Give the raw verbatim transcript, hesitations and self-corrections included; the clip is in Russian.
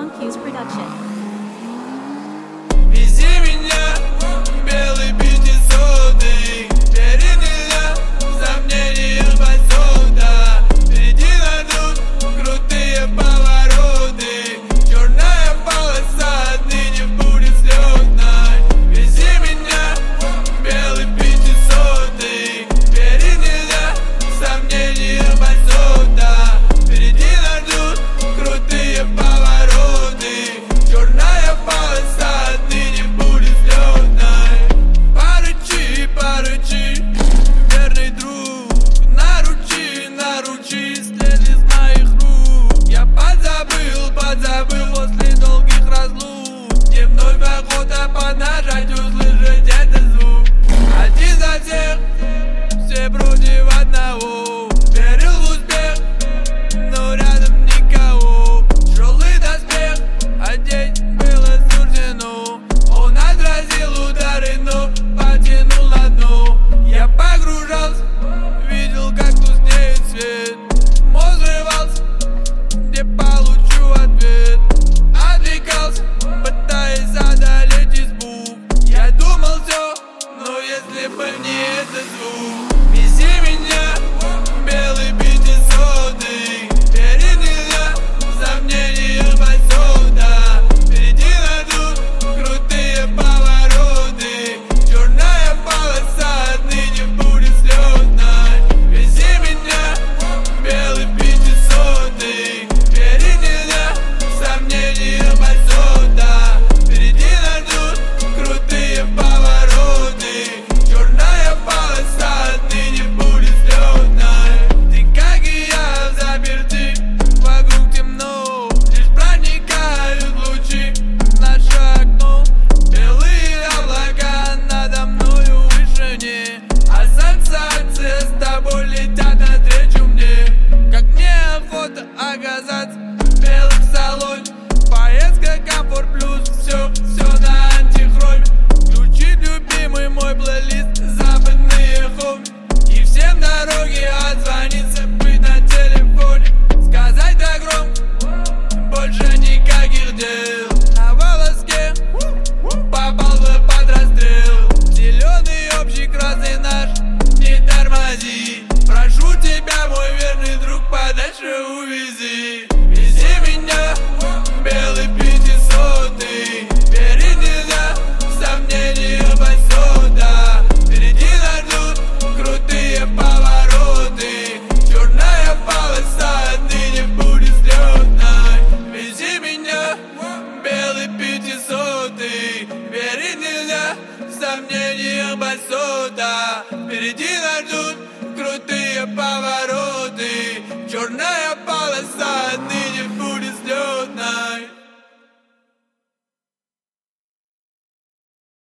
Strong Q's production. Вези меня, белый пятисотый, теперь нельзя, сомнения посуда. Впереди нас ждут крутые повороты, черная полоса отныне будет слетной. Вези меня, белый пятисотый, теперь нельзя, сомнения посуда. Впереди нас ждут крутые повороты, черная полоса отныне будет слетной. Порычи, порычи, верный друг, наручи, наручи, след из моих рук. Я подзабыл, подзабыл после долгих разлук, где вновь охота поднажать, услышать этот звук. Один за всех, все против одного. Верил в успех, но рядом никого. Тяжелый доспех одеть было суждено. Он отразил удары, но потянул на дно. Я погружался, видел, как тускнеет свет. Мозг взрывался, где получу ответ. Отвлекался, пытаясь одолеть испуг. Я думал все, но если бы не этот звук. Вези меня, белый пятисотый, теперь нельзя, сомнения посуда. Впереди нас ждут крутые повороты, черная полоса отныне будет слетной. Вези меня, белый пятисотый, теперь нельзя, сомнения посуда. Впереди нас ждут крутые повороты, черная полоса отныне будет слетной. Ты, как и я, заперты, вокруг темно, лишь проникают лучи в наше окно. Белые облака надо мною в вышине, ассоциации с тобой летят навстречу мне. Как мне охота оказаться белым в салоне. Поездка комфорт плюс, все, все на антихроме. Включить любимый мой плейлист, западные хоми. И всем дороги отзвониться, быть на телефоне. Сказать да громко, больше никаких дел. На волоске попал бы под расстрел. Зеленый общий, красный наш, не тормози. Прошу тебя, мой верный друг, подальше увези. Вези меня, белый пятисотый, теперь нельзя, сомнения посуда. Впереди нас ждут крутые повороты, черная полоса отныне будет слетной. Вези меня, белый пятисотый, теперь нельзя, сомнения